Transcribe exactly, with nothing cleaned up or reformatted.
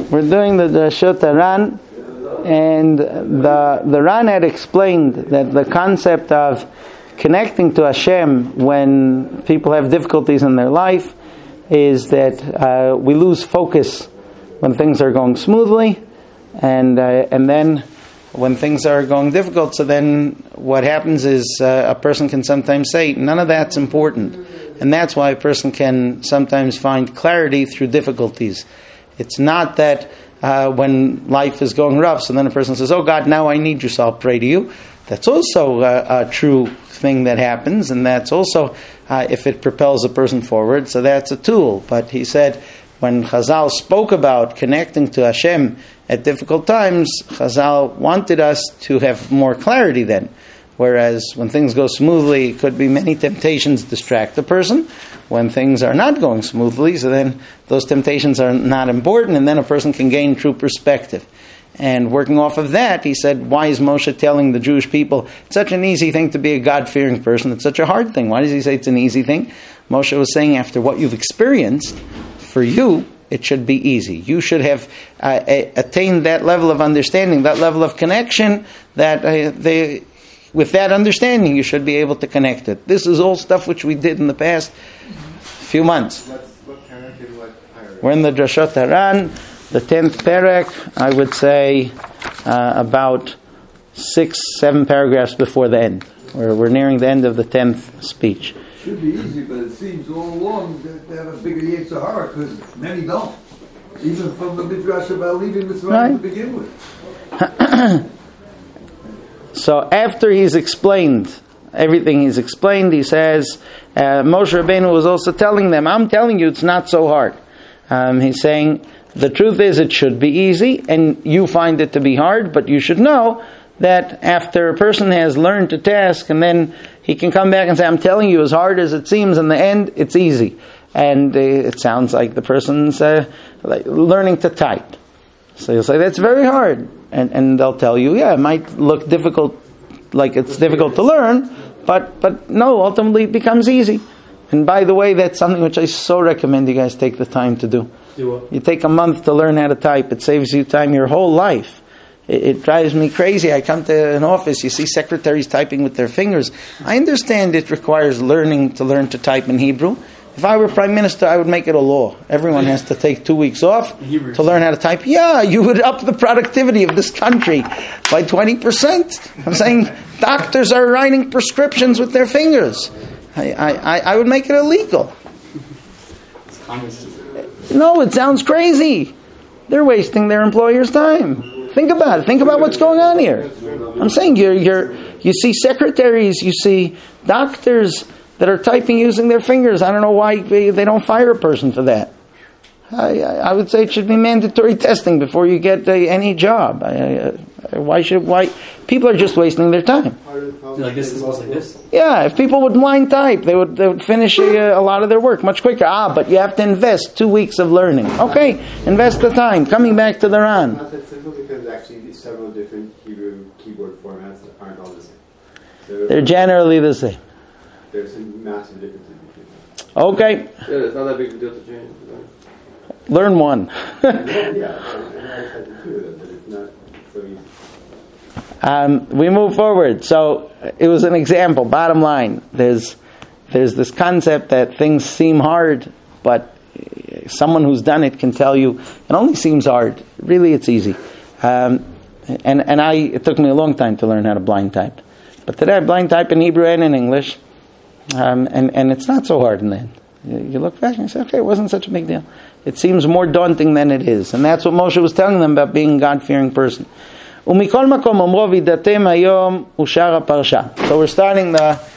We're doing the Drashot Ran, and the the Ran had explained that the concept of connecting to Hashem when people have difficulties in their life is that uh, we lose focus when things are going smoothly, and uh, and then when things are going difficult. So then what happens is uh, a person can sometimes say, none of that's important. And that's why a person can sometimes find clarity through difficulties. It's not that uh, when life is going rough, so then a person says, oh God, now I need you, so I'll pray to you. That's also a, a true thing that happens, and that's also uh, if it propels a person forward, so that's a tool. But he said, when Chazal spoke about connecting to Hashem at difficult times, Chazal wanted us to have more clarity then. Whereas when things go smoothly, it could be many temptations distract a person. When things are not going smoothly, so then those temptations are not important, and then a person can gain true perspective. And working off of that, he said, why is Moshe telling the Jewish people, it's such an easy thing to be a God-fearing person, it's such a hard thing. Why does he say it's an easy thing? Moshe was saying, after what you've experienced, for you, it should be easy. You should have uh, a, attained that level of understanding, that level of connection, that uh, they... with that understanding, you should be able to connect it. This is all stuff which we did in the past few months. We're in the Drashot Haran, the tenth parak, I would say uh, about six, seven paragraphs before the end. We're, we're nearing the end of the tenth speech. It should be easy, but it seems all along that they have a bigger Yetzer Hara, because many don't. Even from the Midrash about leaving Mitzrayim right. to begin with. So after he's explained everything he's explained, he says, uh, Moshe Rabbeinu was also telling them, I'm telling you it's not so hard. Um, he's saying, the truth is it should be easy, and you find it to be hard, but you should know that after a person has learned to task, and then he can come back and say, I'm telling you, as hard as it seems, in the end, it's easy. And uh, it sounds like the person's uh, like learning to type. So you'll say, that's very hard. And and they'll tell you, yeah, it might look difficult, like it's difficult to learn, but but no, ultimately it becomes easy. And by the way, that's something which I so recommend you guys take the time to do. Do what? You take a month to learn how to type. It saves you time your whole life. It, it drives me crazy. I come to an office, you see secretaries typing with their fingers. I understand it requires learning to learn to type in Hebrew. If I were Prime Minister, I would make it a law. Everyone has to take two weeks off to learn how to type. Yeah, you would up the productivity of this country by twenty percent. I'm saying doctors are writing prescriptions with their fingers. I, I, I would make it illegal. No, it sounds crazy. They're wasting their employers' time. Think about it. Think about what's going on here. I'm saying you're, you're, you see secretaries, you see doctors that are typing using their fingers. I don't know why they don't fire a person for that. I, I would say it should be mandatory testing before you get uh, any job. I, I, why should why people are just wasting their time? Like this, this like this. Yeah, if people would blind type, they would they would finish a, a lot of their work much quicker. Ah, but you have to invest two weeks of learning. Okay, invest the time. Coming back to the Ran. Not that simple, because actually several different Hebrew keyboard formats aren't all the same. So they're generally the same. There's some massive differences between them. Okay. Yeah, it's not that big a deal to change. Learn one. Yeah, I had to do that, but it's not so easy. Um, we move forward. So it was an example. Bottom line, there's there's this concept that things seem hard, but someone who's done it can tell you it only seems hard. Really, it's easy. Um, and and I it took me a long time to learn how to blind type, but today I blind type in Hebrew and in English, um, and and it's not so hard in the end. You look back and you say, okay, it wasn't such a big deal. It seems more daunting than it is. And that's what Moshe was telling them about being a God-fearing person. So we're starting the